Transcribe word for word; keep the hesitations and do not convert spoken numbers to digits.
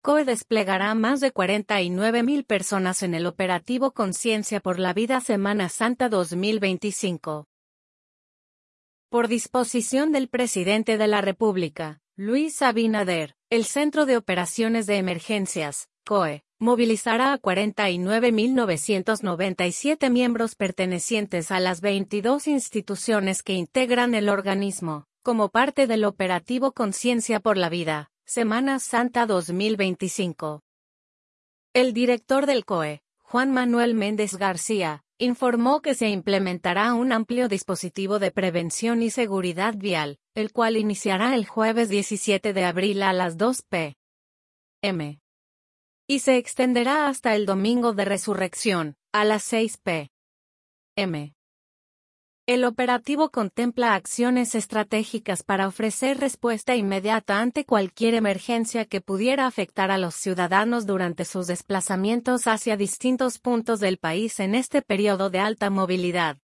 C O E desplegará más de cuarenta y nueve mil personas en el operativo Conciencia por la Vida Semana Santa dos mil veinticinco. Por disposición del Presidente de la República, Luis Abinader, el Centro de Operaciones de Emergencias, C O E, movilizará a cuarenta y nueve mil novecientos noventa y siete miembros pertenecientes a las veintidós instituciones que integran el organismo, como parte del operativo Conciencia por la Vida, Semana Santa dos mil veinticinco. El director del C O E, Juan Manuel Méndez García, informó que se implementará un amplio dispositivo de prevención y seguridad vial, el cual iniciará el jueves diecisiete de abril a las dos pe eme y se extenderá hasta el domingo de Resurrección, a las seis pe eme. El operativo contempla acciones estratégicas para ofrecer respuesta inmediata ante cualquier emergencia que pudiera afectar a los ciudadanos durante sus desplazamientos hacia distintos puntos del país en este periodo de alta movilidad.